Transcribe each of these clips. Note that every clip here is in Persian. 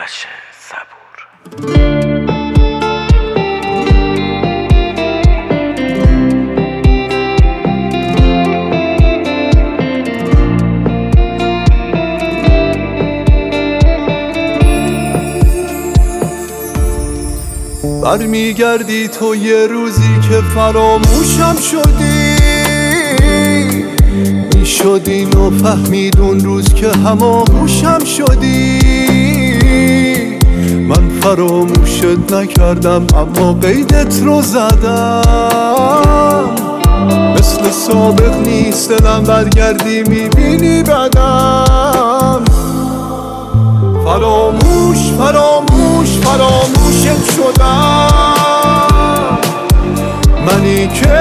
آرش صبور. برمیگردی تو یه روزی که فراموشم شدی، میشد اینو فهمید اون روز که هماغوشم شدی. من فراموشت نکردم اما قیدت رو زدم، مثل سابق نیست دلم برگردی میبینی بدم. فراموشت شدم، منی که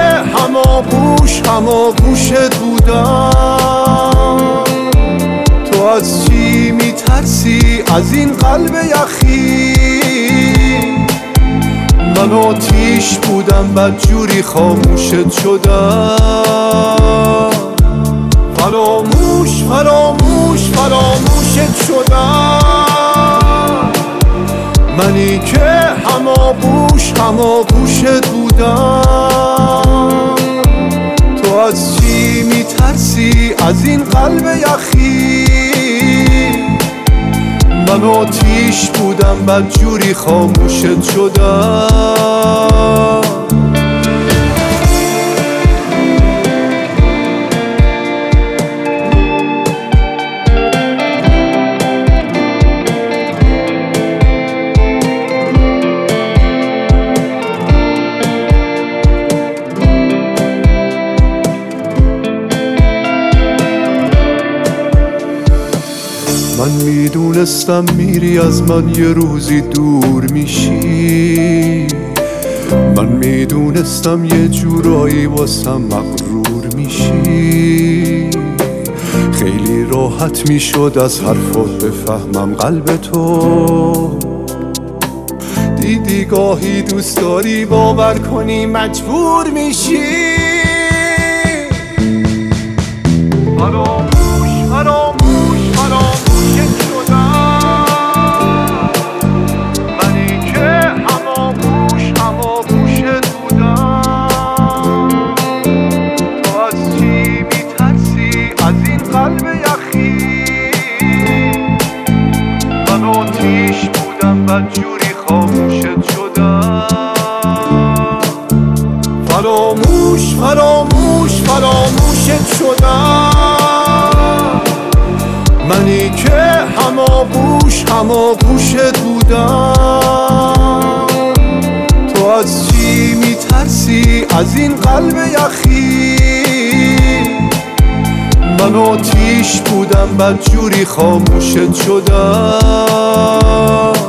هماغوشت بودم. تو از چی میترسی؟ از این قلب یخی؟ من آتیش بودم بدجوری خاموشت شدم. فراموشت شدم، منی که هماغوشت بودم. تو از چی میترسی؟ از این قلب یخی؟ من آتیش بودم بدجوری خاموشت شدم. من میدونستم میری از من یه روزی دور میشی، من میدونستم یه جورایی واسم مغرور میشی. خیلی راحت میشد از حرفات بفهمم قلب تو، دیدی گاهی دوست داری باور کنی مجبور میشی. فراموشت شدم، منی که هماغوشت بودم. تو از چی میترسی؟ از این قلب یخی؟ من آتیش بودم بدجوری خاموشت شدم. فراموشت شدم، منی که هماغوشت بودم. تو از چی میترسی؟ از این قلب یخی؟ من آتیش بودم بدجوری خاموشت شدم.